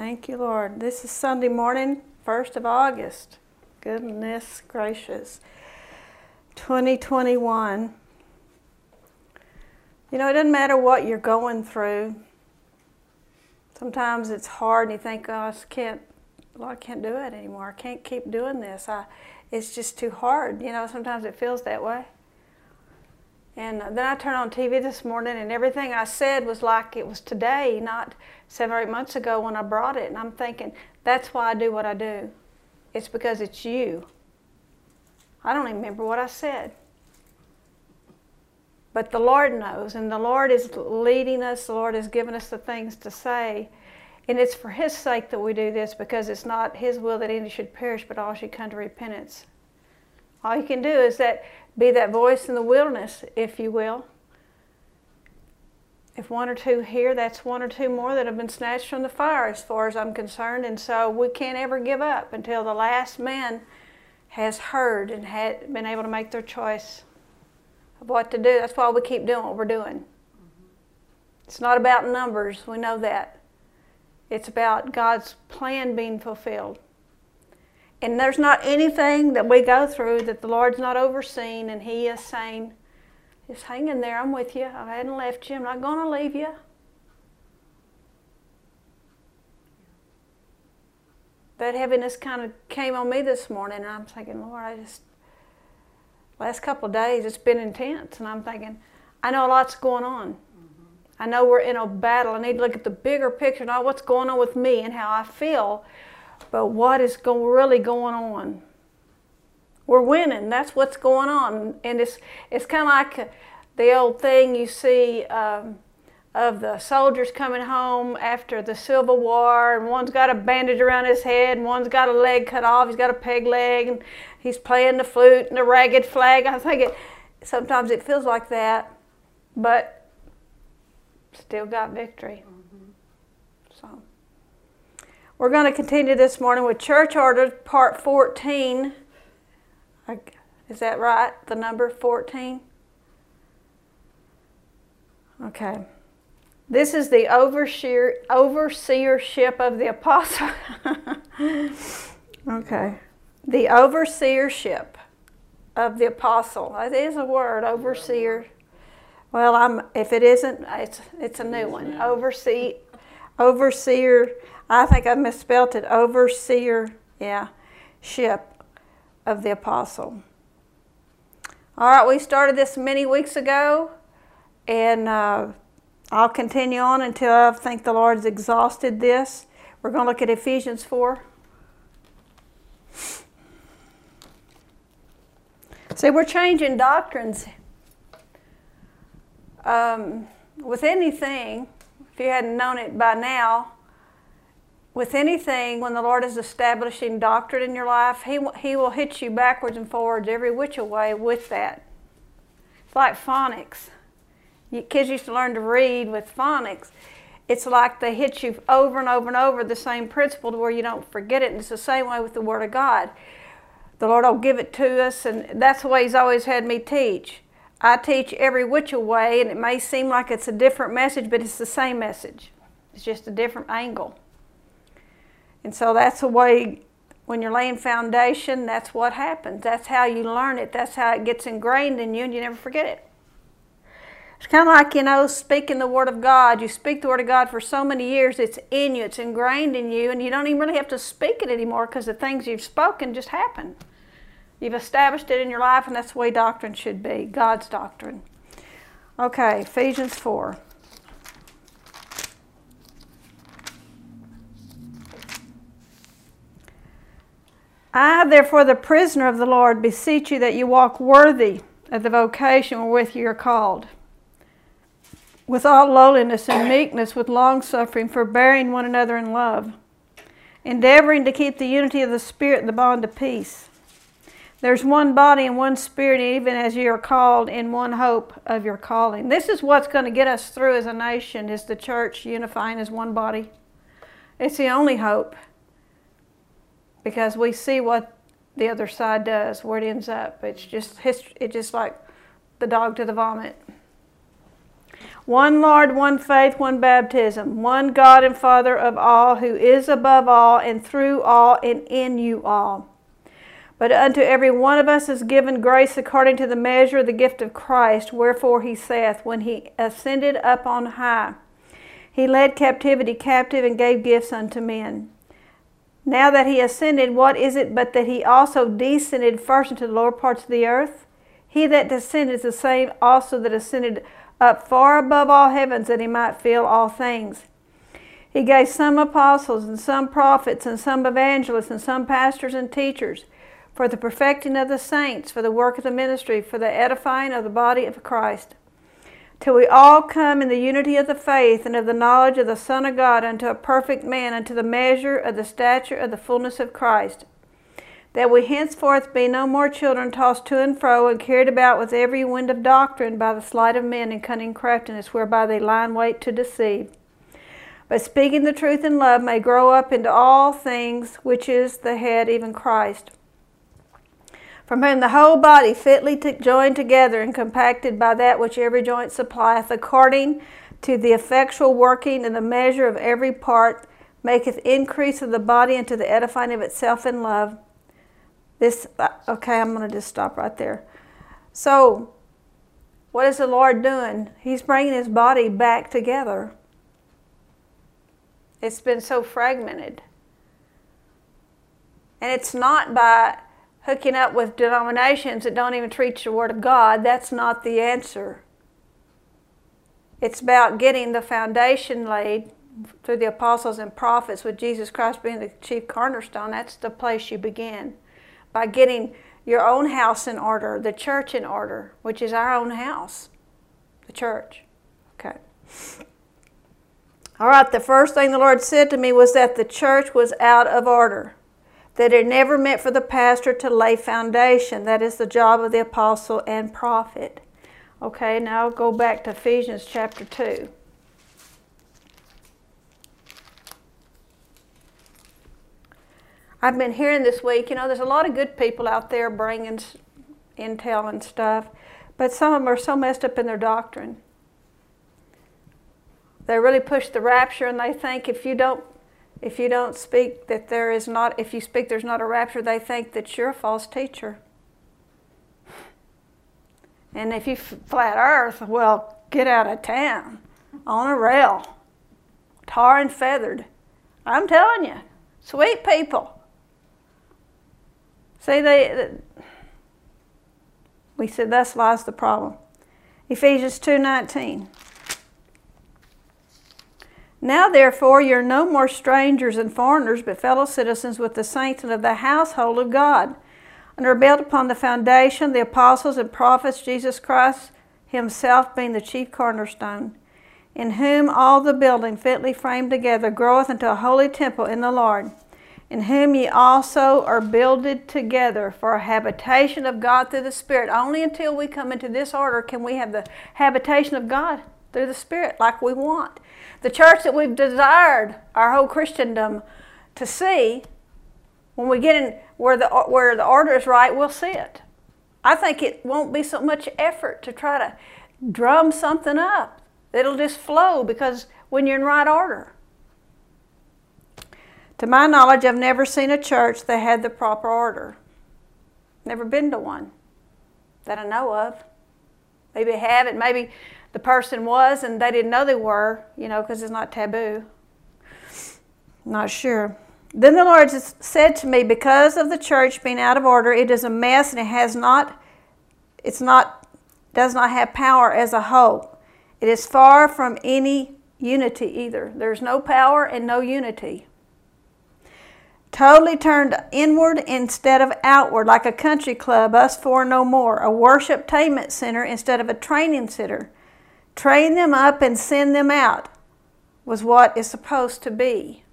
Thank you, Lord. This is Sunday morning, 1st of August. Goodness gracious. 2021. You know, it doesn't matter what you're going through. Sometimes it's hard and you think, oh, I can't do it anymore. I can't keep doing this. It's just too hard. You know, sometimes it feels that way. And then I turned on TV this morning and everything I said was like it was today, not 7 or 8 months ago when I brought it. And I'm thinking, that's why I do what I do. It's because it's you. I don't even remember what I said. But the Lord knows, and the Lord is leading us. The Lord has given us the things to say. And it's for His sake that we do this, because it's not His will that any should perish, but all should come to repentance. All you can do is be that voice in the wilderness, if you will. If one or two here, that's one or two more that have been snatched from the fire, as far as I'm concerned. And so we can't ever give up until the last man has heard and had been able to make their choice of what to do. That's why we keep doing what we're doing. It's not about numbers, we know that. It's about God's plan being fulfilled. And there's not anything that we go through that the Lord's not overseen, and He is saying, just hang in there, I'm with you. I hadn't left you, I'm not going to leave you. That heaviness kind of came on me this morning, and I'm thinking, Lord, last couple of days it's been intense, and I'm thinking, I know a lot's going on. I know we're in a battle. I need to look at the bigger picture, not what's going on with me and how I feel, but what is really going on. We're winning. That's what's going on. And it's kind of like the old thing you see of the soldiers coming home after the Civil War, and one's got a bandage around his head, and one's got a leg cut off, he's got a peg leg, and he's playing the flute and the ragged flag. I think sometimes it feels like that, but still got victory. So we're going to continue this morning with Church Orders, Part 14. Is that right? The number 14? Okay. This is the overseership of the apostle. Okay. The overseership of the apostle. That is a word, overseer. Well, if it isn't, it's a new one. Overseer. I think I misspelled it. Overseer, ship of the apostle. All right, we started this many weeks ago, and I'll continue on until I think the Lord's exhausted this. We're going to look at Ephesians 4. See, we're changing doctrines. With anything, if you hadn't known it by now, with anything, when the Lord is establishing doctrine in your life, He will hit you backwards and forwards every which way with that. It's like phonics. Kids used to learn to read with phonics. It's like they hit you over and over and over the same principle to where you don't forget it. And it's the same way with the Word of God. The Lord will give it to us, and that's the way He's always had me teach. I teach every which way, and it may seem like it's a different message, but it's the same message. It's just a different angle. And so that's the way, when you're laying foundation, that's what happens. That's how you learn it. That's how it gets ingrained in you, and you never forget it. It's kind of like, speaking the Word of God. You speak the Word of God for so many years, it's in you, it's ingrained in you, and you don't even really have to speak it anymore, because the things you've spoken just happen. You've established it in your life, and that's the way doctrine should be, God's doctrine. Okay, Ephesians 4. I, therefore, the prisoner of the Lord, beseech you that you walk worthy of the vocation wherewith you are called, with all lowliness and meekness, with longsuffering, forbearing one another in love, endeavoring to keep the unity of the Spirit in the bond of peace. There's one body and one Spirit, even as you are called in one hope of your calling. This is what's going to get us through as a nation, is the church unifying as one body. It's the only hope, because we see what the other side does, where it ends up. It's just history. It's just like the dog to the vomit. One Lord, one faith, one baptism, one God and Father of all, who is above all, and through all, and in you all. But unto every one of us is given grace according to the measure of the gift of Christ, wherefore he saith, when he ascended up on high, he led captivity captive and gave gifts unto men. Now that he ascended, what is it but that he also descended first into the lower parts of the earth? He that descended is the same also that ascended up far above all heavens, that he might fill all things. He gave some apostles, and some prophets, and some evangelists, and some pastors and teachers, for the perfecting of the saints, for the work of the ministry, for the edifying of the body of Christ, till we all come in the unity of the faith and of the knowledge of the Son of God, unto a perfect man, unto the measure of the stature of the fullness of Christ, that we henceforth be no more children, tossed to and fro, and carried about with every wind of doctrine, by the sleight of men and cunning craftiness, whereby they lie in wait to deceive. But speaking the truth in love may grow up into all things, which is the head, even Christ, from whom the whole body fitly joined together and compacted by that which every joint supplieth, according to the effectual working in the measure of every part, maketh increase of the body unto the edifying of itself in love. Okay, I'm going to just stop right there. So, what is the Lord doing? He's bringing his body back together. It's been so fragmented. And it's not by hooking up with denominations that don't even preach the Word of God. That's not the answer. It's about getting the foundation laid through the apostles and prophets, with Jesus Christ being the chief cornerstone. That's the place you begin. By getting your own house in order, the church in order, which is our own house, the church. Okay. All right, the first thing the Lord said to me was that the church was out of order, that it never meant for the pastor to lay foundation. That is the job of the apostle and prophet. Okay, now go back to Ephesians chapter 2. I've been hearing this week, there's a lot of good people out there bringing intel and stuff, but some of them are so messed up in their doctrine. They really push the rapture, and they think if you don't speak that there is not, if you speak there's not a rapture, they think that you're a false teacher. And if you flat earth, well, get out of town on a rail, tar and feathered. I'm telling you, sweet people. See, we said thus lies the problem. Ephesians 2:19. Now therefore you're no more strangers and foreigners, but fellow citizens with the saints and of the household of God, and are built upon the foundation, the apostles and prophets, Jesus Christ himself being the chief cornerstone, in whom all the building fitly framed together groweth into a holy temple in the Lord, in whom ye also are builded together for a habitation of God through the Spirit. Only until we come into this order can we have the habitation of God through the Spirit like we want. The church that we've desired our whole Christendom to see, when we get in where the order is right, we'll see it. I think it won't be so much effort to try to drum something up. It'll just flow, because when you're in right order. To my knowledge, I've never seen a church that had the proper order. Never been to one that I know of. Maybe I haven't. Maybe the person was and they didn't know they were, because it's not taboo. Not sure. Then the Lord said to me, because of the church being out of order, it is a mess, and does not have power as a whole. It is far from any unity either. There's no power and no unity. Totally turned inward instead of outward, like a country club, us four no more. A worshiptainment center instead of a training center. Train them up and send them out was what is supposed to be.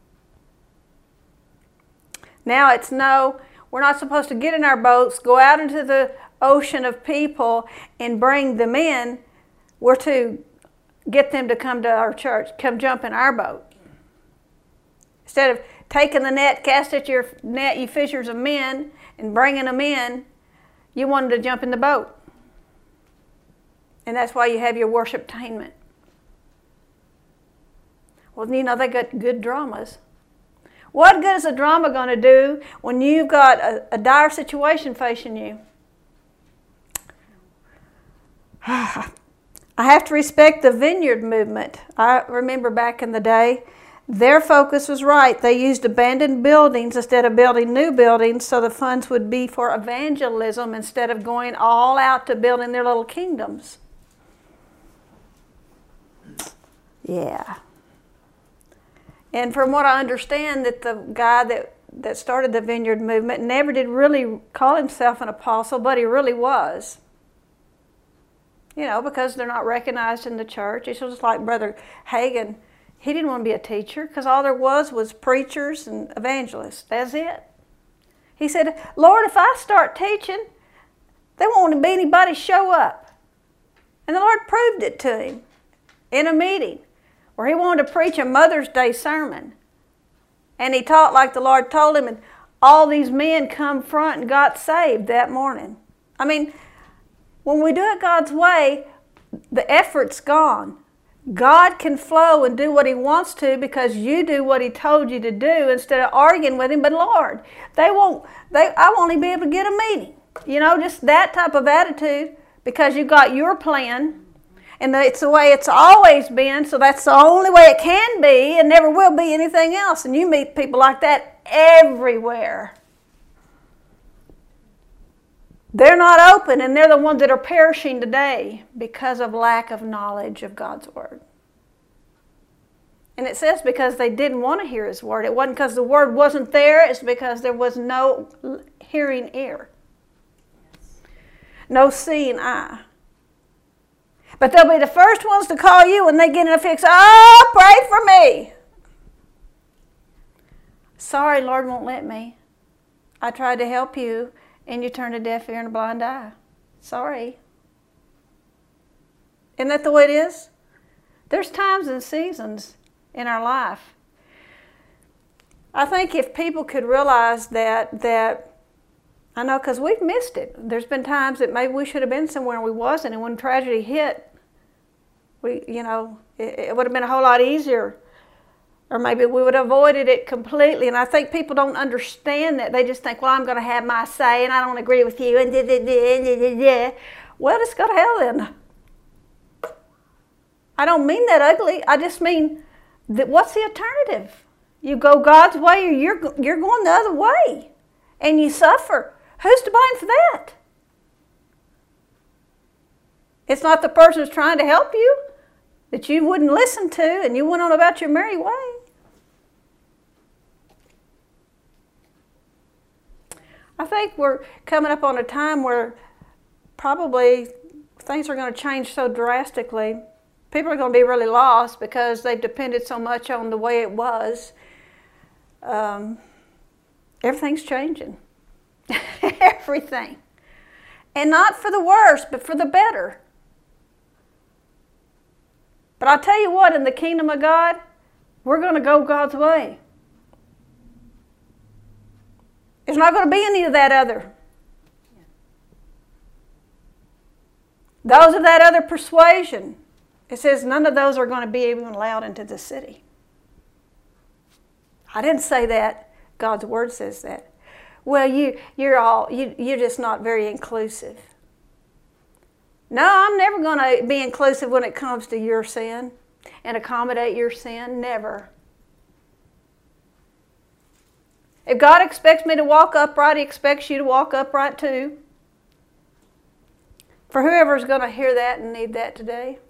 Now we're not supposed to get in our boats, go out into the ocean of people and bring them in. We're to get them to come to our church, come jump in our boat. Instead of taking the net, cast at your net, you fishers of men, and bringing them in, you want them to jump in the boat. And that's why you have your worshiptainment. Well, they got good dramas. What good is a drama going to do when you've got a dire situation facing you? I have to respect the Vineyard movement. I remember back in the day, their focus was right. They used abandoned buildings instead of building new buildings, so the funds would be for evangelism instead of going all out to building their little kingdoms. Yeah. And from what I understand, that the guy that started the Vineyard movement never did really call himself an apostle, but he really was. Because they're not recognized in the church. It's just like Brother Hagin. He didn't want to be a teacher because all there was preachers and evangelists. That's it. He said, Lord, if I start teaching, there won't be anybody show up. And the Lord proved it to him in a meeting where he wanted to preach a Mother's Day sermon. And he taught like the Lord told him, and all these men come front and got saved that morning. I mean, when we do it God's way, the effort's gone. God can flow and do what he wants to because you do what he told you to do instead of arguing with him. But Lord, I won't even be able to get a meeting. Just that type of attitude because you got your plan. And it's the way it's always been, so that's the only way it can be and never will be anything else. And you meet people like that everywhere. They're not open, and they're the ones that are perishing today because of lack of knowledge of God's Word. And it says because they didn't want to hear His Word. It wasn't because the Word wasn't there. It's because there was no hearing ear. No seeing eye. But they'll be the first ones to call you when they get in a fix. Oh, pray for me. Sorry, Lord won't let me. I tried to help you, and you turned a deaf ear and a blind eye. Sorry. Isn't that the way it is? There's times and seasons in our life. I think if people could realize that I know because we've missed it. There's been times that maybe we should have been somewhere and we wasn't, and when tragedy hit, it would have been a whole lot easier. Or maybe we would have avoided it completely. And I think people don't understand that. They just think, well, I'm going to have my say and I don't agree with you. And well, just go to hell then. I don't mean that ugly. I just mean, that what's the alternative? You go God's way or you're going the other way. And you suffer. Who's to blame for that? It's not the person who's trying to help you that you wouldn't listen to and you went on about your merry way. I think we're coming up on a time where probably things are going to change so drastically. People are going to be really lost because they've depended so much on the way it was. Everything's changing. Everything. And not for the worse, but for the better. But I'll tell you what, in the kingdom of God, we're going to go God's way. There's not going to be any of that other. Those of that other persuasion, it says none of those are going to be even allowed into the city. I didn't say that. God's Word says that. Well, you're just not very inclusive. No, I'm never going to be inclusive when it comes to your sin and accommodate your sin. Never. If God expects me to walk upright, He expects you to walk upright too. For whoever's going to hear that and need that today.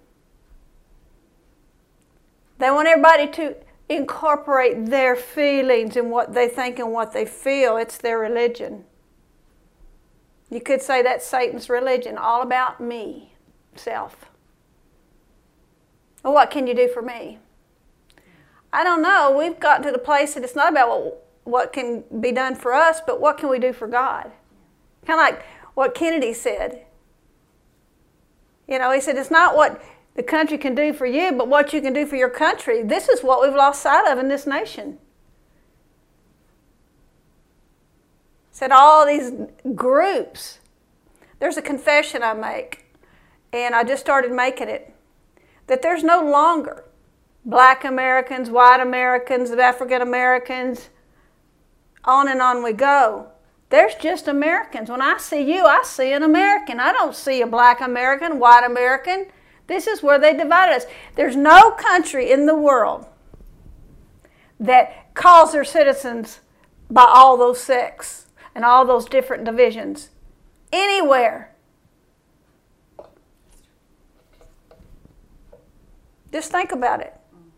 They want everybody to incorporate their feelings and what they think and what they feel. It's their religion. You could say that's Satan's religion, all about me, self. Well, what can you do for me? I don't know. We've gotten to the place that it's not about what can be done for us, but what can we do for God? Kind of like what Kennedy said. He said, it's not what the country can do for you, but what you can do for your country. This is what we've lost sight of in this nation. Said all these groups. There's a confession I make, and I just started making it, that there's no longer Black Americans, white Americans, African Americans, on and on we go. There's just Americans. When I see you, I see an American. I don't see a black American, white American. This is where they divided us. There's no country in the world that calls their citizens by all those sects and all those different divisions. Anywhere. Just think about it.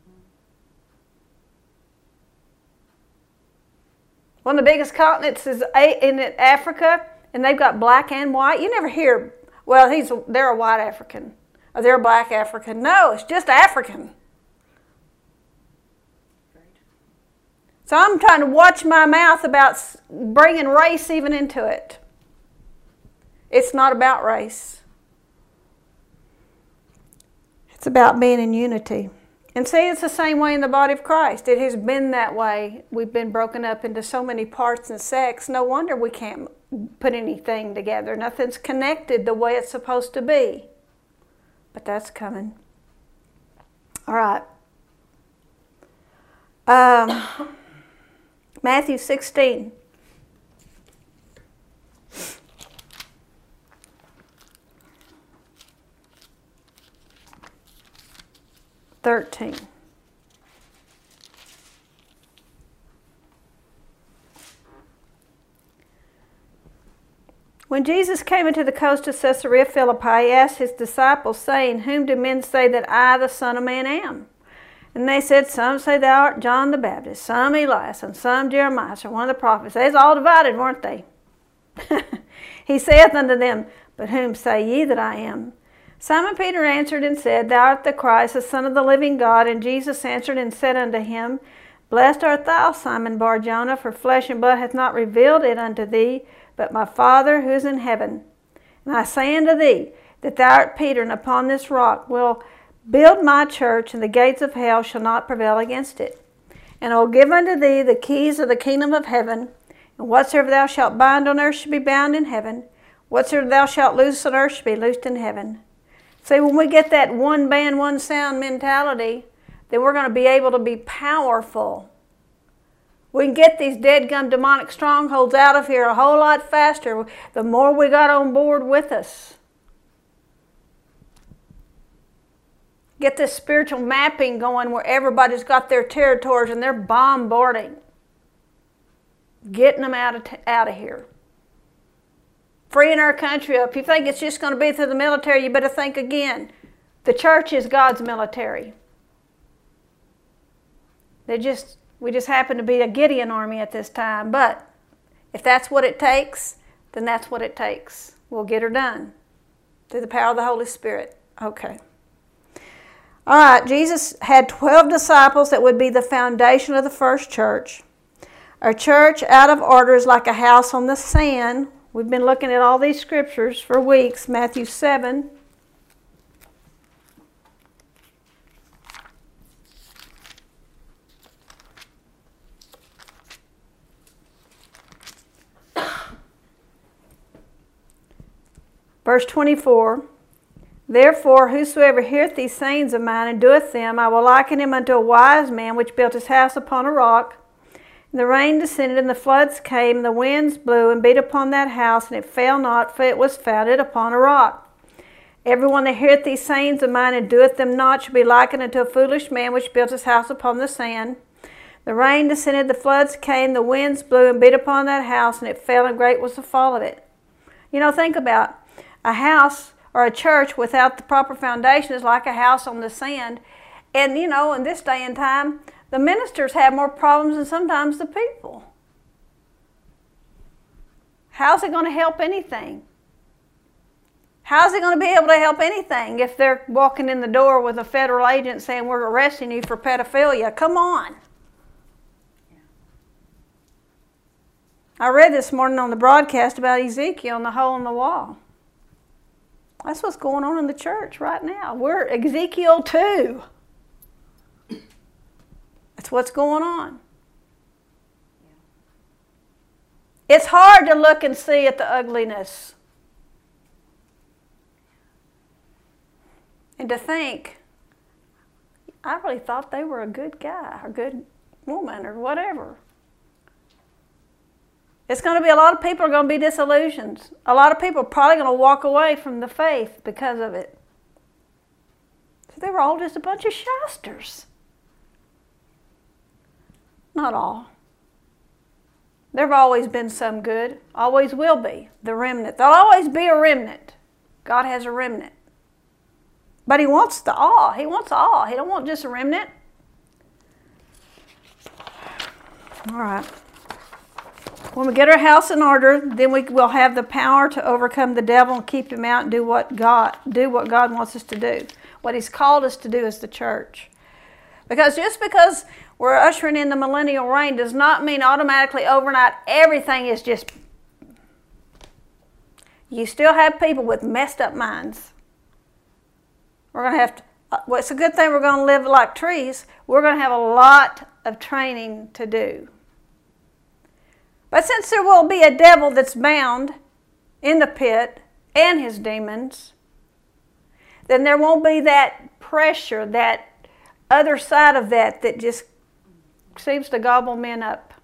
One of the biggest continents is in Africa, and they've got black and white. You never hear, well, they're a white African, or they're a black African. No, it's just African. So I'm trying to watch my mouth about bringing race even into it. It's not about race. It's about being in unity. And see, it's the same way in the body of Christ. It has been that way. We've been broken up into so many parts and sects. No wonder we can't put anything together. Nothing's connected the way it's supposed to be. But that's coming. All right. Matthew 16. When Jesus came into the coast of Caesarea Philippi, he asked his disciples, saying, Whom do men say that I, the Son of Man, am? And they said, Some say thou art John the Baptist, some Elias, and some Jeremiah, or one of the prophets. They was all divided, weren't they? He saith unto them, But whom say ye that I am? Simon Peter answered and said, Thou art the Christ, the Son of the living God. And Jesus answered and said unto him, Blessed art thou, Simon Bar-Jonah, for flesh and blood hath not revealed it unto thee, but my Father who is in heaven. And I say unto thee, that thou art Peter, and upon this rock will build my church, and the gates of hell shall not prevail against it. And I will give unto thee the keys of the kingdom of heaven, and whatsoever thou shalt bind on earth shall be bound in heaven, whatsoever thou shalt loose on earth shall be loosed in heaven. See, when we get that one band, one sound mentality, then we're going to be able to be powerful. We can get these dead-gum demonic strongholds out of here a whole lot faster the more we got on board with us. Get this spiritual mapping going where everybody's got their territories and they're bombarding. Getting them out of here. Freeing our country up. If you think it's just going to be through the military, you better think again. The church is God's military. We just happen to be a Gideon army at this time. But if that's what it takes, then that's what it takes. We'll get her done. Through the power of the Holy Spirit. Okay. All right, Jesus had 12 disciples that would be the foundation of the first church. A church out of order is like a house on the sand. We've been looking at all these scriptures for weeks. Matthew 7. Verse 24. Therefore, whosoever heareth these sayings of mine and doeth them, I will liken him unto a wise man which built his house upon a rock. And the rain descended, and the floods came, and the winds blew and beat upon that house, and it fell not, for it was founded upon a rock. Everyone that heareth these sayings of mine and doeth them not shall be likened unto a foolish man which built his house upon the sand. The rain descended, the floods came, the winds blew and beat upon that house, and it fell, and great was the fall of it. You know, think about a house or a church without the proper foundation is like a house on the sand. And, you know, in this day and time, the ministers have more problems than sometimes the people. How's it going to help anything? How's it going to be able to help anything if they're walking in the door with a federal agent saying we're arresting you for pedophilia? Come on. I read this morning on the broadcast about Ezekiel and the hole in the wall. That's what's going on in the church right now. We're Ezekiel 2. That's what's going on. It's hard to look and see at the ugliness. And to think, I really thought they were a good guy or good woman or whatever. It's going to be a lot of people are going to be disillusioned. A lot of people are probably going to walk away from the faith because of it. So they were all just a bunch of shysters. Not all. There have always been some good. Always will be. The remnant. There'll always be a remnant. God has a remnant. But He wants the all. He wants all. He don't want just a remnant. All right. When we get our house in order, then we will have the power to overcome the devil and keep him out and do what God wants us to do. What He's called us to do as the church. Because just because we're ushering in the millennial reign does not mean automatically overnight everything is just... You still have people with messed up minds. We're going to have to... Well, it's a good thing we're going to live like trees. We're going to have a lot of training to do. But since there will be a devil that's bound in the pit and his demons, then there won't be that pressure, that other side of that just seems to gobble men up.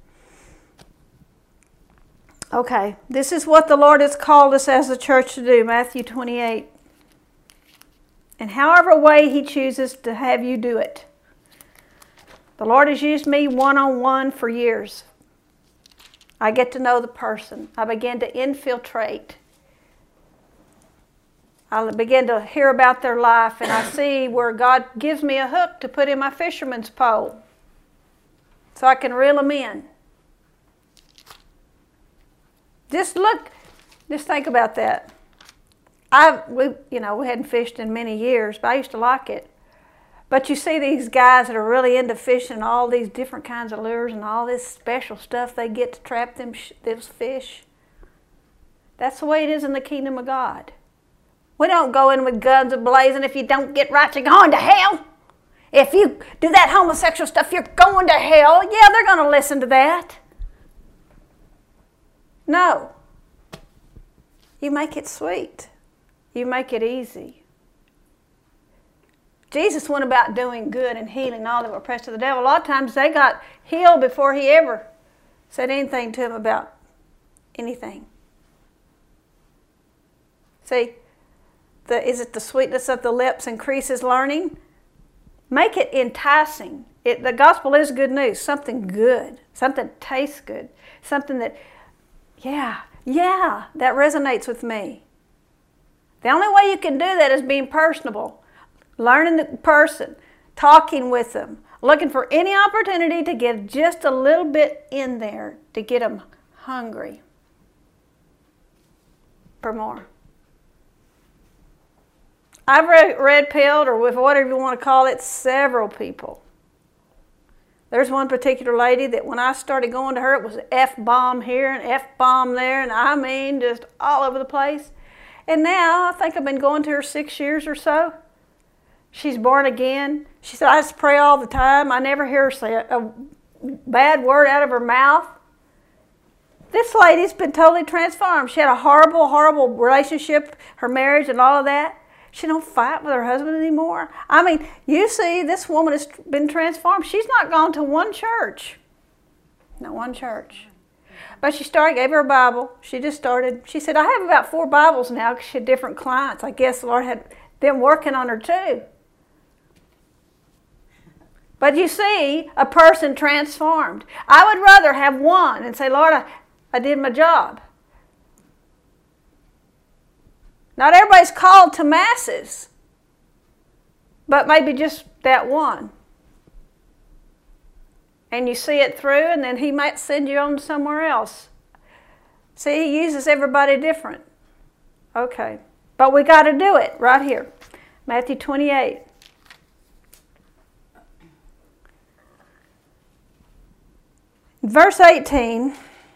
Okay, this is what the Lord has called us as a church to do, Matthew 28. And however way He chooses to have you do it. The Lord has used me one-on-one for years. I get to know the person. I begin to infiltrate. I begin to hear about their life, and I see where God gives me a hook to put in my fisherman's pole so I can reel them in. Just think about that. We hadn't fished in many years, but I used to like it. But you see these guys that are really into fishing, all these different kinds of lures and all this special stuff they get to trap those fish. That's the way it is in the kingdom of God. We don't go in with guns a-blazing. If you don't get right, you're going to hell. If you do that homosexual stuff, you're going to hell. Yeah, they're going to listen to that. No. You make it sweet. You make it easy. Jesus went about doing good and healing all that were oppressed of the devil. A lot of times they got healed before He ever said anything to them about anything. See, is it the sweetness of the lips increases learning? Make it enticing. The gospel is good news, something good, something that tastes good, something that, that resonates with me. The only way you can do that is being personable. Learning the person, talking with them, looking for any opportunity to get just a little bit in there to get them hungry for more. I've red-pilled, or with whatever you want to call it, several people. There's one particular lady that when I started going to her, it was F-bomb here and F-bomb there, and I mean just all over the place. And now I think I've been going to her 6 years or so. She's born again. She said, I just pray all the time. I never hear her say a bad word out of her mouth. This lady's been totally transformed. She had a horrible, horrible relationship, her marriage and all of that. She don't fight with her husband anymore. I mean, you see, this woman has been transformed. She's not gone to one church. Not one church. But she gave her a Bible. She said, I have about 4 Bibles now because she had different clients. I guess the Lord had been working on her too. But you see, a person transformed. I would rather have one and say, Lord, I did my job. Not everybody's called to masses, but maybe just that one. And you see it through, and then He might send you on somewhere else. See, He uses everybody different. Okay. But we got to do it right here. Matthew 28. Verse 18.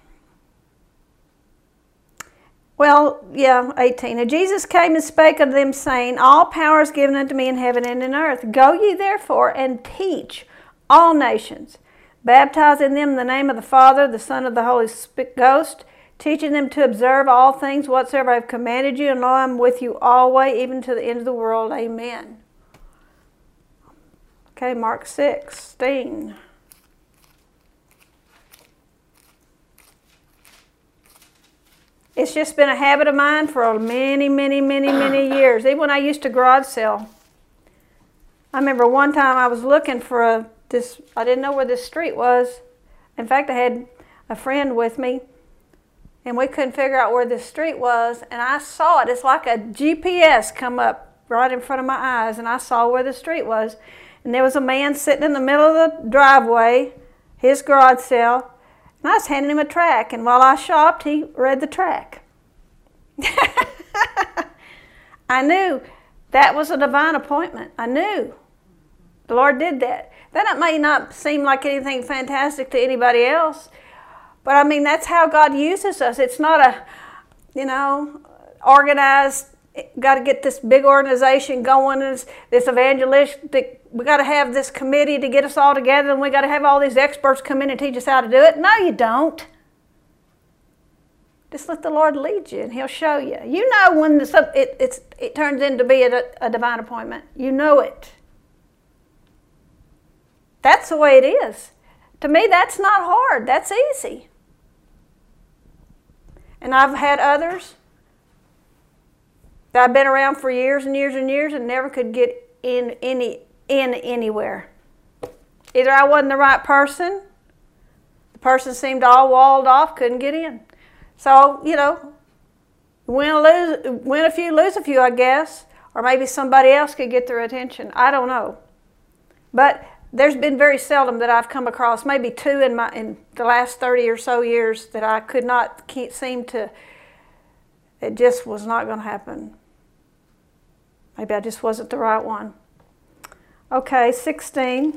18. And Jesus came and spake unto them, saying, All power is given unto me in heaven and in earth. Go ye therefore and teach all nations, baptizing them in the name of the Father, the Son, of the Holy Ghost, teaching them to observe all things whatsoever I have commanded you, and lo, I am with you always, even to the end of the world. Amen. Okay, Mark 16. It's just been a habit of mine for many years. Even when I used to garage sell. I remember one time I was looking for I didn't know where this street was. In fact, I had a friend with me, and we couldn't figure out where this street was, and I saw it. It's like a GPS come up right in front of my eyes, and I saw where the street was. And there was a man sitting in the middle of the driveway, his garage sale, and I was handing him a tract, and while I shopped, he read the tract. I knew that was a divine appointment. I knew. The Lord did that. That may not seem like anything fantastic to anybody else, but I mean, that's how God uses us. It's not a, organized, got to get this big organization going, this evangelistic, we got to have this committee to get us all together, and we got to have all these experts come in and teach us how to do it. No, you don't. Just let the Lord lead you, and He'll show you. You know when it turns into be a divine appointment. You know it. That's the way it is. To me, that's not hard. That's easy. And I've had others that I've been around for years and years and years and never could get in anywhere. Either I wasn't the right person, the person seemed all walled off, couldn't get in. So, win a few, lose a few, I guess. Or maybe somebody else could get their attention. I don't know. But there's been very seldom that I've come across, maybe two in the last 30 or so years, that I could not seem to, it just was not going to happen. Maybe I just wasn't the right one. Okay, 16.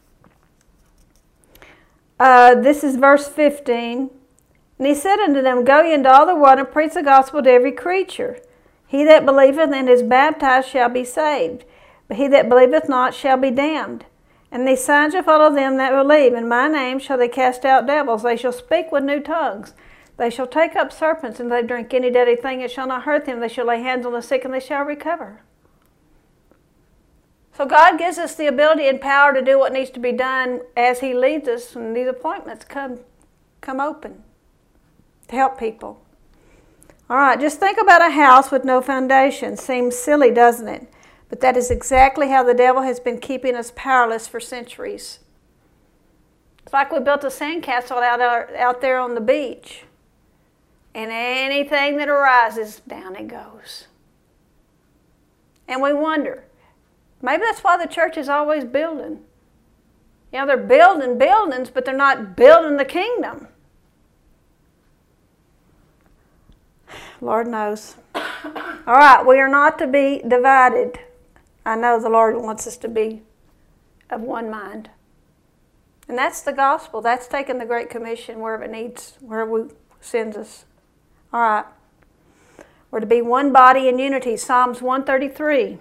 This is verse 15. And he said unto them, Go ye into all the world and preach the gospel to every creature. He that believeth and is baptized shall be saved, but he that believeth not shall be damned. And these signs shall follow them that believe. In my name shall they cast out devils. They shall speak with new tongues. They shall take up serpents, and they drink any deadly thing. It shall not hurt them. They shall lay hands on the sick, and they shall recover. So God gives us the ability and power to do what needs to be done as He leads us, and these appointments come open to help people. All right, just think about a house with no foundation. Seems silly, doesn't it? But that is exactly how the devil has been keeping us powerless for centuries. It's like we built a sandcastle out there on the beach. And anything that arises, down it goes. And we wonder, maybe that's why the church is always building. They're building buildings, but they're not building the kingdom. Lord knows. All right, we are not to be divided. I know the Lord wants us to be of one mind. And that's the gospel. That's taking the Great Commission wherever He sends us. All right. We're to be one body in unity. Psalms 133.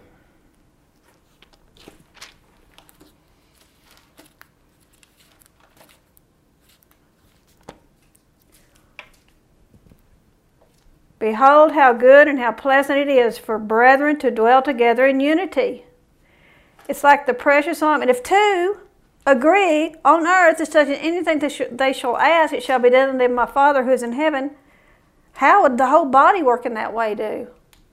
Behold how good and how pleasant it is for brethren to dwell together in unity. It's like the precious ointment. If two agree on earth as touching anything they shall ask, it shall be done unto them by my Father who is in heaven. How would the whole body work in that way do?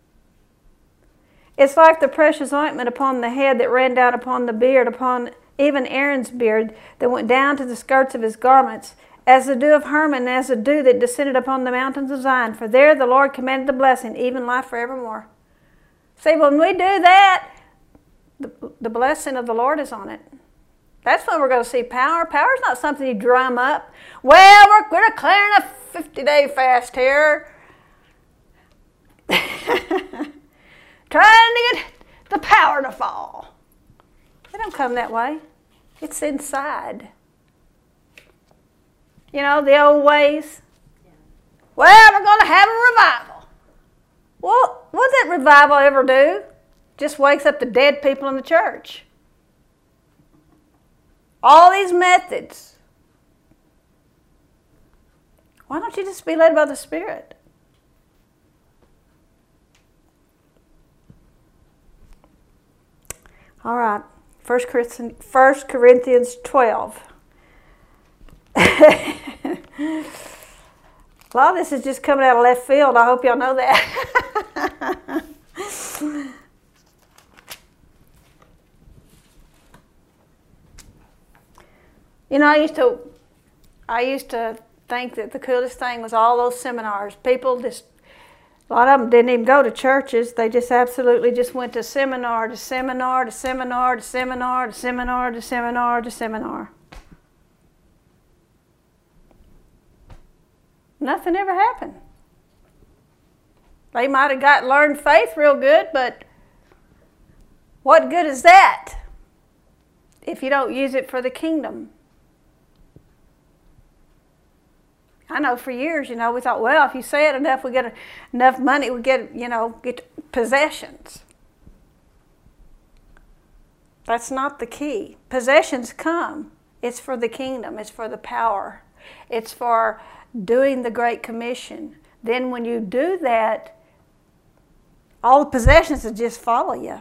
It's like the precious ointment upon the head that ran down upon the beard, upon even Aaron's beard, that went down to the skirts of his garments, as the dew of Hermon, and as the dew that descended upon the mountains of Zion. For there the Lord commanded the blessing, even life forevermore. See, when we do that, the blessing of the Lord is on it. That's when we're going to see power. Power is not something you drum up. Well, we're declaring a 50-day fast here. Trying to get the power to fall. They don't come that way. It's inside. The old ways. Well, we're going to have a revival. Well, what did that revival ever do? Just wakes up the dead people in the church. All these methods. Why don't you just be led by the Spirit? All right. 1 Corinthians 12. A lot of this is just coming out of left field. I hope y'all know that. You know, I used to think that the coolest thing was all those seminars. People just, a lot of them didn't even go to churches. They just absolutely just went to seminar to seminar to seminar to seminar to seminar to seminar to seminar. Nothing ever happened. They might have learned faith real good, but what good is that if you don't use it for the kingdom? I know for years, we thought, well, if you say it enough, we get enough money, we get possessions. That's not the key. Possessions come. It's for the kingdom. It's for the power. It's for doing the Great Commission. Then when you do that, all the possessions will just follow you.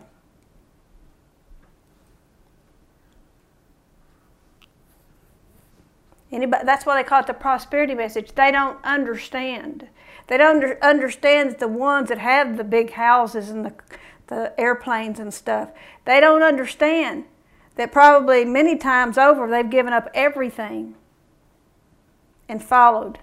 That's why they call it the prosperity message. They don't understand. They don't understand that the ones that have the big houses and the airplanes and stuff, they don't understand that probably many times over they've given up everything and followed.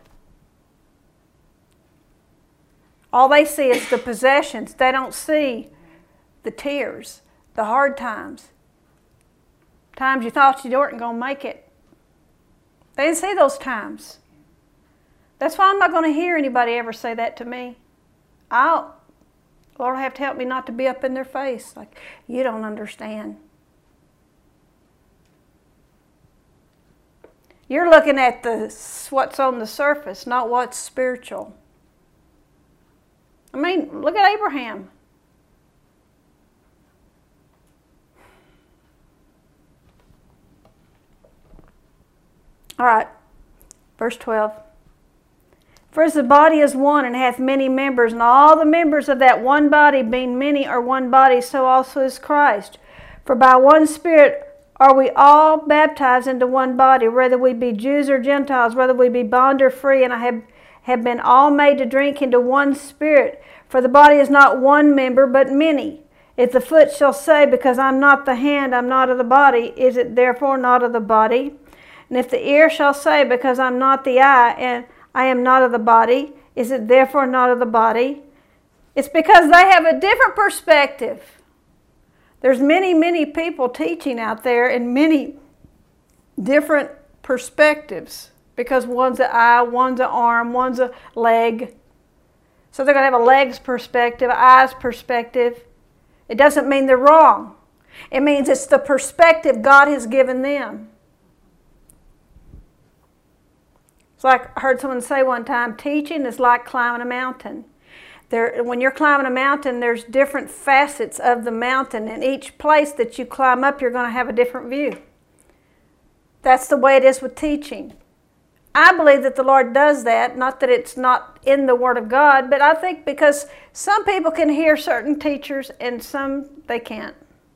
All they see is the possessions. They don't see the tears, the hard times. Times you thought you weren't going to make it. They didn't see those times. That's why I'm not going to hear anybody ever say that to me. Lord will have to help me not to be up in their face like, you don't understand. You're looking at what's on the surface, not what's spiritual. I mean, look at Abraham. All right, verse 12. For as the body is one and hath many members, and all the members of that one body, being many, are one body, so also is Christ. For by one Spirit are we all baptized into one body, whether we be Jews or Gentiles, whether we be bond or free, and I have been all made to drink into one Spirit. For the body is not one member, but many. If the foot shall say, because I'm not the hand, I'm not of the body, is it therefore not of the body? And if the ear shall say, because I'm not the eye, and I am not of the body, is it therefore not of the body? It's because they have a different perspective. There's many, many people teaching out there in many different perspectives. Because one's an eye, one's an arm, one's a leg. So they're going to have a leg's perspective, an eye's perspective. It doesn't mean they're wrong. It means it's the perspective God has given them. It's like I heard someone say one time, teaching is like climbing a mountain. When you're climbing a mountain, there's different facets of the mountain, and each place that you climb up, you're going to have a different view. That's the way it is with teaching. I believe that the Lord does that, not that it's not in the Word of God, but I think because some people can hear certain teachers and some they can't.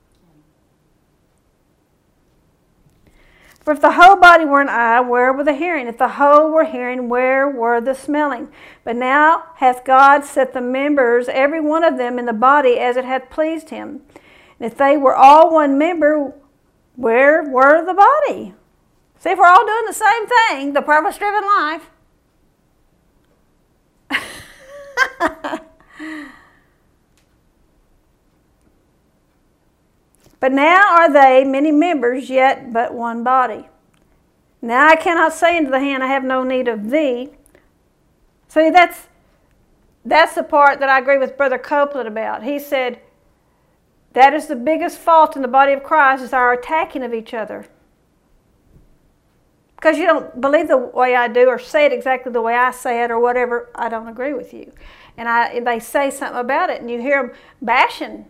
For if the whole body were an eye, where were the hearing? If the whole were hearing, where were the smelling? But now hath God set the members, every one of them, in the body as it hath pleased him. And if they were all one member, where were the body? See, if we're all doing the same thing, the purpose-driven life. But now are they many members, yet but one body. Now I cannot say unto the hand, I have no need of thee. See, that's the part that I agree with Brother Copeland about. He said, that is the biggest fault in the body of Christ, is our attacking of each other. Because you don't believe the way I do or say it exactly the way I say it or whatever, I don't agree with you. And they say something about it and you hear them bashing.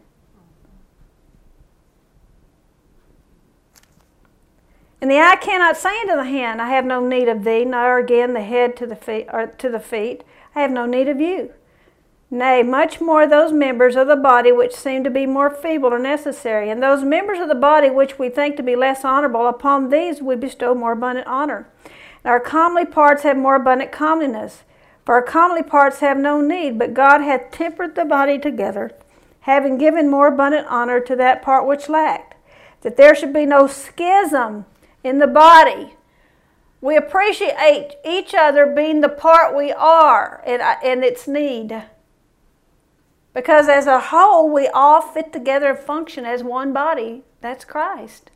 And the eye cannot say unto the hand, I have no need of thee, nor again the head to the feet, I have no need of you. Nay, much more those members of the body which seem to be more feeble are necessary, and those members of the body which we think to be less honorable, upon these we bestow more abundant honor. And our comely parts have more abundant comeliness, for our comely parts have no need, but God hath tempered the body together, having given more abundant honor to that part which lacked, that there should be no schism in the body. We appreciate each other being the part we are in its need. Because as a whole, we all fit together and function as one body. That's Christ.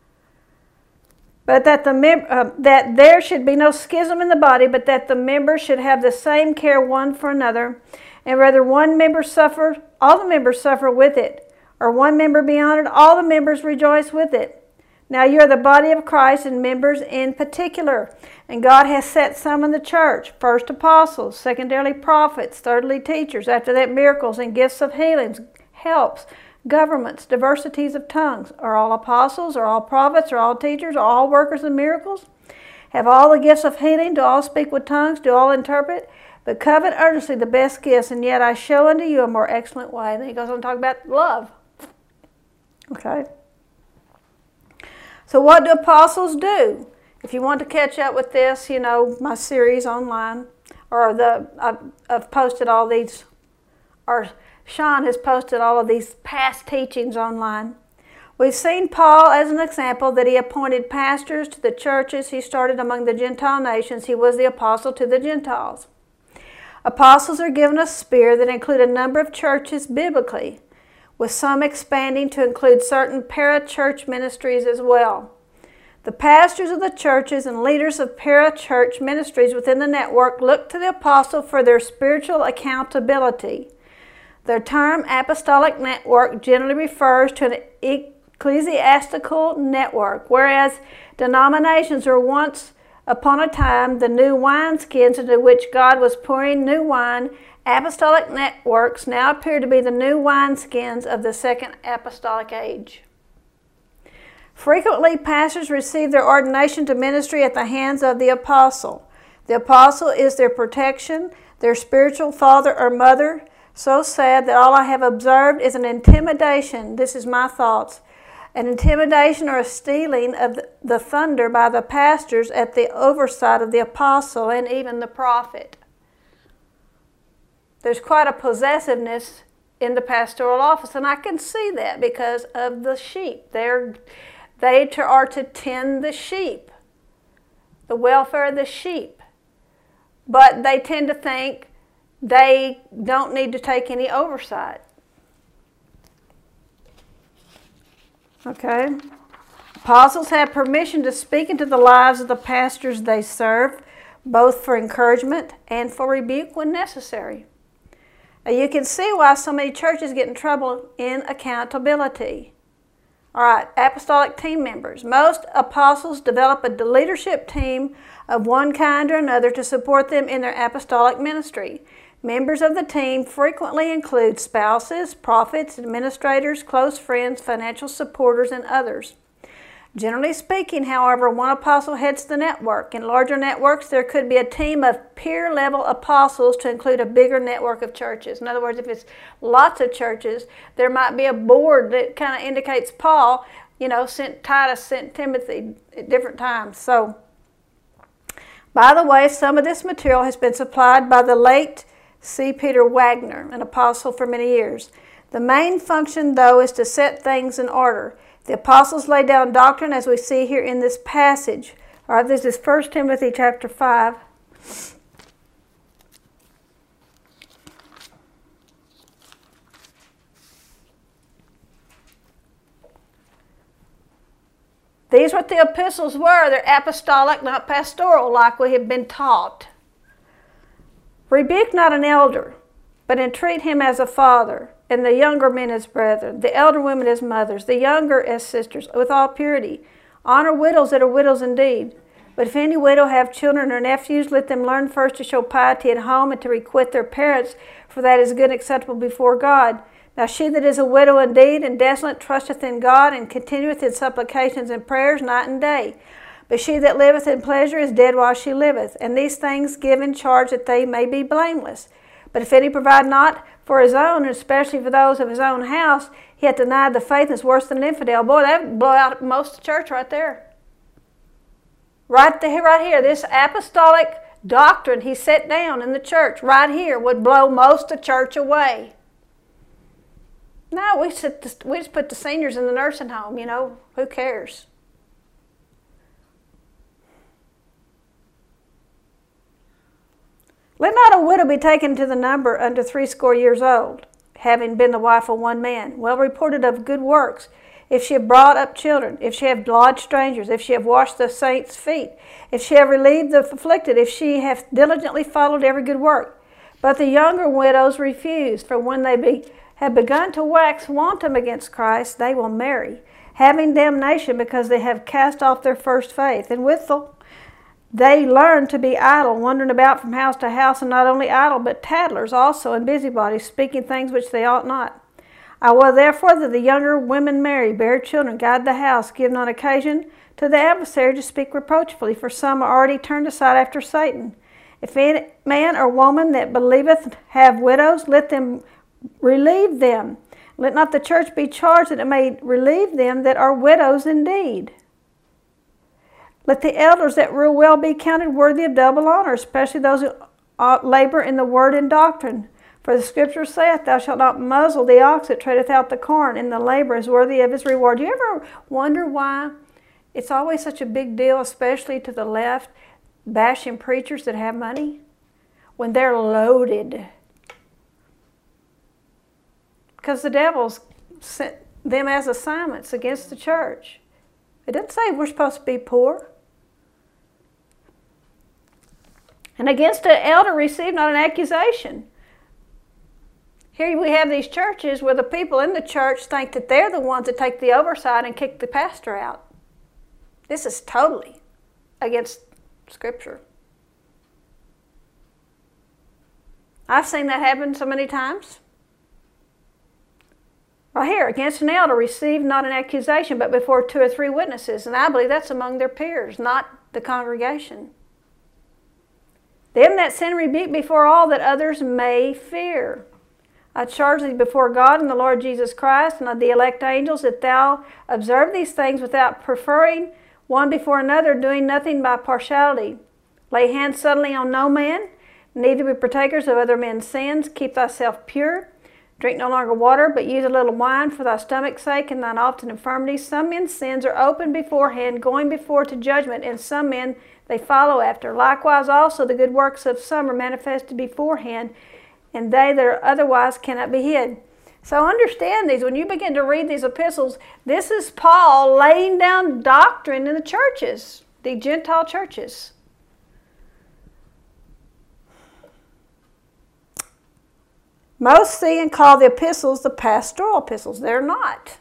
But that there should be no schism in the body, but that the members should have the same care one for another. And whether one member suffer, all the members suffer with it. Or one member be honored, all the members rejoice with it. Now you are the body of Christ, and members in particular. And God has set some in the church, first apostles, secondarily prophets, thirdly teachers, after that miracles and gifts of healings, helps, governments, diversities of tongues. Are all apostles, are all prophets, are all teachers, are all workers of miracles? Have all the gifts of healing? Do all speak with tongues? Do all interpret? But covet earnestly the best gifts, and yet I show unto you a more excellent way. And then he goes on to talk about love. Okay. So what do apostles do? If you want to catch up with this, my series online, or I've posted all these, or Sean has posted all of these past teachings online. We've seen Paul as an example that he appointed pastors to the churches he started among the Gentile nations. He was the apostle to the Gentiles. Apostles are given a sphere that include a number of churches biblically, with some expanding to include certain para-church ministries as well. The pastors of the churches and leaders of para-church ministries within the network look to the apostle for their spiritual accountability. The term apostolic network generally refers to an ecclesiastical network, whereas denominations were once upon a time the new wineskins into which God was pouring new wine. Apostolic networks now appear to be the new wineskins of the second apostolic age. Frequently, pastors receive their ordination to ministry at the hands of the apostle. The apostle is their protection, their spiritual father or mother. So sad that all I have observed is an intimidation. This is my thoughts. An intimidation or a stealing of the thunder by the pastors at the oversight of the apostle and even the prophet. There's quite a possessiveness in the pastoral office, and I can see that because of the sheep. They are to tend the sheep, the welfare of the sheep. But they tend to think they don't need to take any oversight. Okay? Apostles have permission to speak into the lives of the pastors they serve, both for encouragement and for rebuke when necessary. You can see why so many churches get in trouble in accountability. All right, apostolic team members. Most apostles develop a leadership team of one kind or another to support them in their apostolic ministry. Members of the team frequently include spouses, prophets, administrators, close friends, financial supporters, and others. Generally speaking, however, one apostle heads the network. In larger networks, there could be a team of peer-level apostles to include a bigger network of churches. In other words, if it's lots of churches, there might be a board that kind of indicates Paul, sent Titus, sent Timothy at different times. So, by the way, some of this material has been supplied by the late C. Peter Wagner, an apostle for many years. The main function, though, is to set things in order. The apostles lay down doctrine as we see here in this passage. All right, this is 1 Timothy chapter 5. These what the epistles were. They're apostolic, not pastoral, like we have been taught. Rebuke not an elder, but entreat him as a father, and the younger men as brethren, the elder women as mothers, the younger as sisters, with all purity. Honor widows that are widows indeed. But if any widow have children or nephews, let them learn first to show piety at home and to requite their parents, for that is good and acceptable before God. Now she that is a widow indeed and desolate trusteth in God, and continueth in supplications and prayers night and day. But she that liveth in pleasure is dead while she liveth. And these things give in charge that they may be blameless. But if any provide not for his own, and especially for those of his own house, he hath denied the faith and is worse than an infidel. Boy, that would blow out most of the church right there. Right there, right here, this apostolic doctrine he set down in the church right here would blow most of the church away. No, we just put the seniors in the nursing home, you know, who cares? Let not a widow be taken to the number under 80 years old, having been the wife of one man, well reported of good works, if she have brought up children, if she have lodged strangers, if she have washed the saints' feet, if she have relieved the afflicted, if she hath diligently followed every good work. But the younger widows refuse, for when they have begun to wax wanton against Christ, they will marry, having damnation because they have cast off their first faith. And withal, they learn to be idle, wandering about from house to house, and not only idle, but tattlers also, and busybodies, speaking things which they ought not. I will therefore that the younger women marry, bear children, guide the house, give not occasion to the adversary to speak reproachfully, for some are already turned aside after Satan. If any man or woman that believeth have widows, let them relieve them. Let not the church be charged that it may relieve them that are widows indeed. Let the elders that rule well be counted worthy of double honor, especially those who labor in the word and doctrine. For the Scripture saith, Thou shalt not muzzle the ox that treadeth out the corn, and the labor is worthy of his reward. Do you ever wonder why it's always such a big deal, especially to the left, bashing preachers that have money? When they're loaded. Because the devil's sent them as assignments against the church. It doesn't say we're supposed to be poor. And against an elder receive not an accusation. Here we have these churches where the people in the church think that they're the ones that take the oversight and kick the pastor out. This is totally against Scripture. I've seen that happen so many times. Right here, against an elder, receive not an accusation, but before 2 or 3 witnesses. And I believe that's among their peers, not the congregation. Them that sin rebuke before all, that others may fear. I charge thee before God and the Lord Jesus Christ and the elect angels that thou observe these things without preferring one before another, doing nothing by partiality. Lay hands suddenly on no man, neither be partakers of other men's sins. Keep thyself pure. Drink no longer water, but use a little wine for thy stomach's sake and thine often infirmities. Some men's sins are open beforehand, going before to judgment, and some men they follow after. Likewise also the good works of some are manifested beforehand, and they that are otherwise cannot be hid. So understand these. When you begin to read these epistles, this is Paul laying down doctrine in the churches, the Gentile churches. Most see and call the epistles the pastoral epistles. They're not.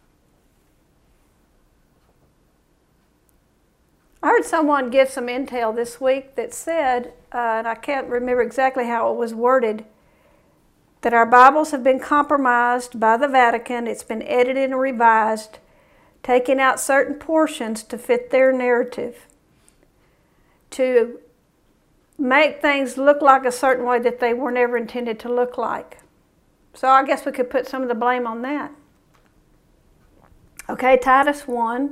I heard someone give some intel this week that said, and I can't remember exactly how it was worded, that our Bibles have been compromised by the Vatican. It's been edited and revised, taking out certain portions to fit their narrative, to make things look like a certain way that they were never intended to look like. So I guess we could put some of the blame on that. Okay, Titus 1,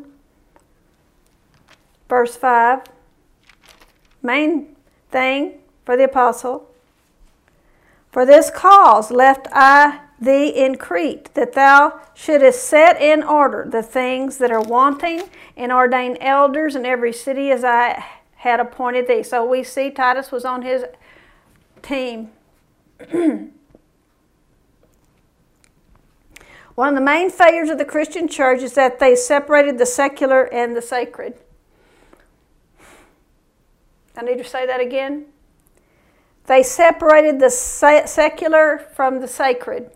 verse 5. Main thing for the apostle. For this cause left I thee in Crete, that thou shouldest set in order the things that are wanting, and ordain elders in every city as I had appointed thee. So we see Titus was on his team. One of the main failures of the Christian church is that they separated the secular and the sacred. I need to say that again. They separated the secular from the sacred.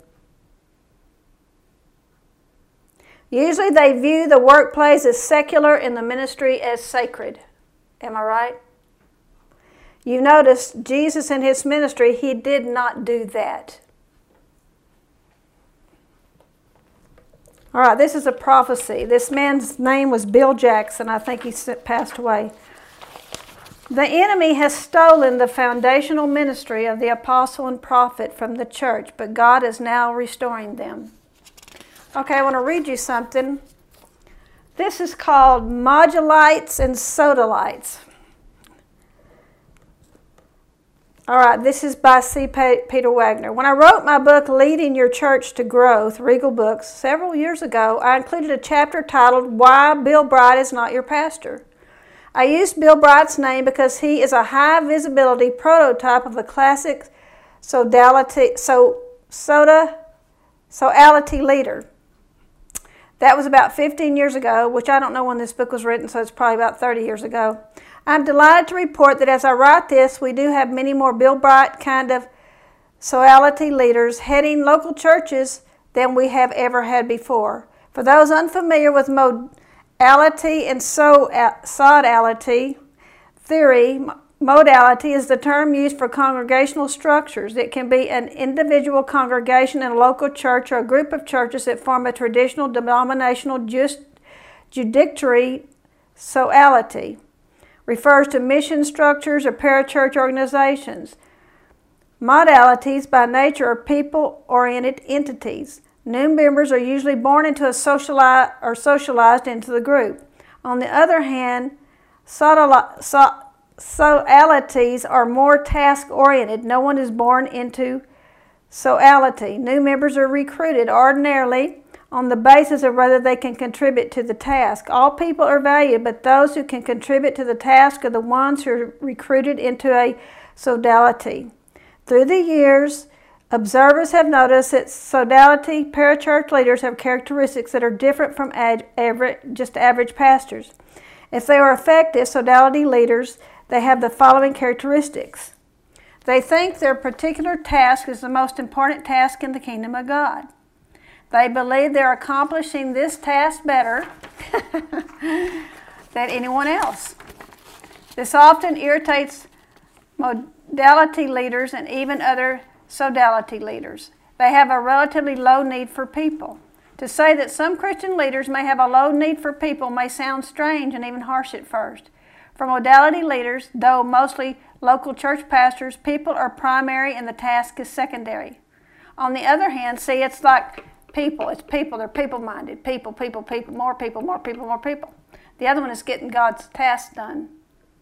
Usually they view the workplace as secular and the ministry as sacred. Am I right? You notice Jesus in his ministry, he did not do that. All right, this is a prophecy. This man's name was Bill Jackson. I think he passed away. The enemy has stolen the foundational ministry of the apostle and prophet from the church, but God is now restoring them. Okay, I want to read you something. This is called Modulites and Sodalites. All right, this is by C. Peter Wagner. When I wrote my book, Leading Your Church to Growth, Regal Books, several years ago, I included a chapter titled, Why Bill Bright is Not Your Pastor. I used Bill Bright's name because he is a high-visibility prototype of a classic sodality leader. That was about 15 years ago, which I don't know when this book was written, so it's probably about 30 years ago. I'm delighted to report that as I write this, we do have many more Bill Bright kind of sodality leaders heading local churches than we have ever had before. For those unfamiliar with modality and sodality theory, modality is the term used for congregational structures. It can be an individual congregation in a local church or a group of churches that form a traditional denominational judiciary. Sodality refers to mission structures or parachurch organizations. Modalities by nature are people-oriented entities. New members are usually born into a socialized into the group. On the other hand, sodalities are more task-oriented. No one is born into sodality. New members are recruited ordinarily on the basis of whether they can contribute to the task. All people are valued, but those who can contribute to the task are the ones who are recruited into a sodality. Through the years, observers have noticed that sodality parachurch leaders have characteristics that are different from average pastors. If they are effective sodality leaders, they have the following characteristics. They think their particular task is the most important task in the kingdom of God. They believe they're accomplishing this task better than anyone else. This often irritates modality leaders and even other sodality leaders. They have a relatively low need for people. To say that some Christian leaders may have a low need for people may sound strange and even harsh at first. For modality leaders, though mostly local church pastors, people are primary and the task is secondary. On the other hand, see, it's like people. It's people. They're people-minded. People, more people, more people, more people. The other one is getting God's task done.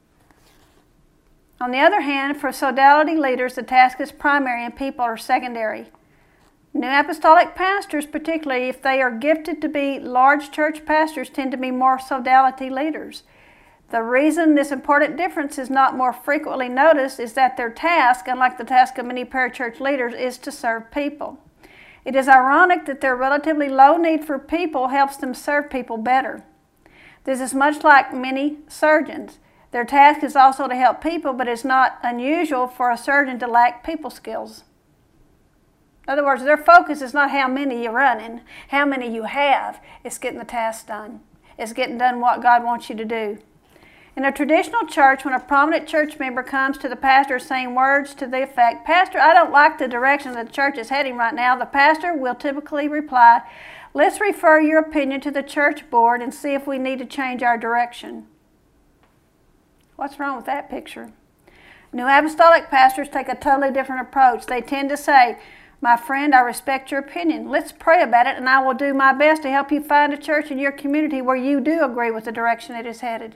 On the other hand, for sodality leaders, the task is primary and people are secondary. New apostolic pastors, particularly if they are gifted to be large church pastors, tend to be more sodality leaders. The reason this important difference is not more frequently noticed is that their task, unlike the task of many parachurch leaders, is to serve people. It is ironic that their relatively low need for people helps them serve people better. This is much like many surgeons. Their task is also to help people, but it's not unusual for a surgeon to lack people skills. In other words, their focus is not how many you're running, how many you have. It's getting the task done. It's getting done what God wants you to do. In a traditional church, when a prominent church member comes to the pastor saying words to the effect, "Pastor, I don't like the direction the church is heading right now," the pastor will typically reply, "Let's refer your opinion to the church board and see if we need to change our direction." What's wrong with that picture? New apostolic pastors take a totally different approach. They tend to say, "My friend, I respect your opinion. Let's pray about it, and I will do my best to help you find a church in your community where you do agree with the direction it is headed."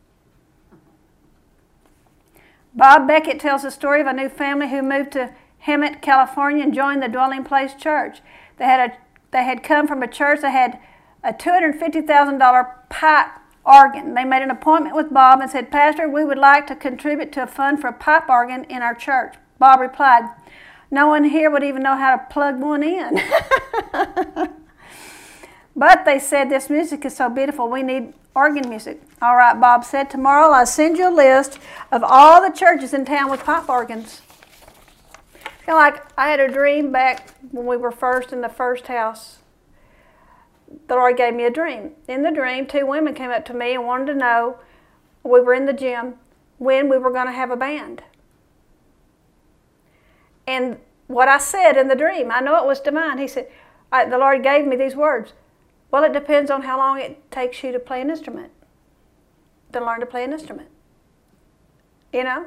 Bob Beckett tells the story of a new family who moved to Hemet, California, and joined the Dwelling Place Church. They had come from a church that had a $250,000 pipe organ. They made an appointment with Bob and said, "Pastor, we would like to contribute to a fund for a pipe organ in our church." Bob replied, "No one here would even know how to plug one in." But they said, "This music is so beautiful, we need organ music." "All right," Bob said, "tomorrow I'll send you a list of all the churches in town with pipe organs." It's kind of like I had a dream back when we were first in the first house. The Lord gave me a dream. In the dream, two women came up to me and wanted to know, we were in the gym, when we were going to have a band. And what I said in the dream, I know it was divine. He said, the Lord gave me these words. "Well, it depends on how long it takes you to play an instrument, to learn to play an instrument." You know?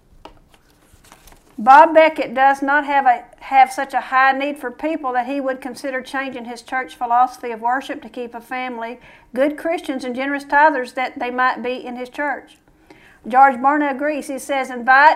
Bob Beckett does not have such a high need for people that he would consider changing his church philosophy of worship to keep a family, good Christians, and generous tithers that they might be in his church. George Barna agrees. He says, invite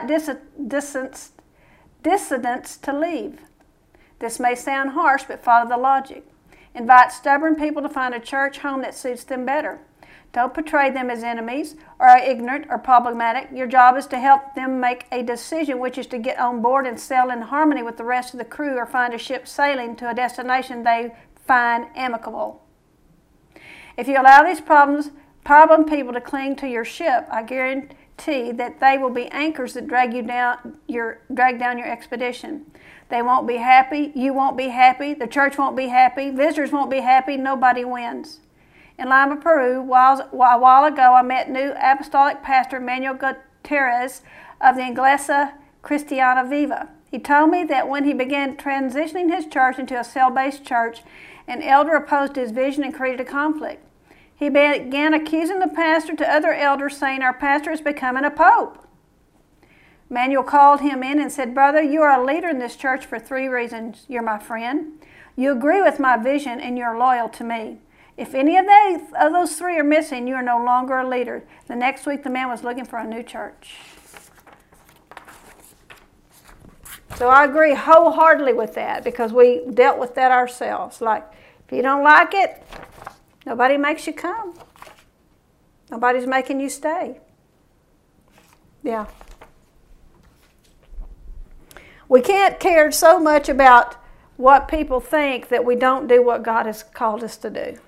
dissidents to leave. This may sound harsh, but follow the logic. Invite stubborn people to find a church home that suits them better. Don't portray them as enemies or ignorant or problematic. Your job is to help them make a decision, which is to get on board and sail in harmony with the rest of the crew or find a ship sailing to a destination they find amicable. If you allow these problem people to cling to your ship, I guarantee that they will be anchors that drag down your expedition. They won't be happy, you won't be happy, the church won't be happy, visitors won't be happy, nobody wins. In Lima, Peru, a while ago, I met new apostolic pastor Manuel Gutierrez of the Iglesia Cristiana Viva. He told me that when he began transitioning his church into a cell-based church, an elder opposed his vision and created a conflict. He began accusing the pastor to other elders, saying, our pastor is becoming a pope. Manuel called him in and said, brother, you are a leader in this church for 3 reasons. You're my friend, you agree with my vision, and you're loyal to me. If any of those 3 are missing, you are no longer a leader. The next week, the man was looking for a new church. So I agree wholeheartedly with that, because we dealt with that ourselves. Like, if you don't like it, nobody makes you come. Nobody's making you stay. Yeah. We can't care so much about what people think that we don't do what God has called us to do.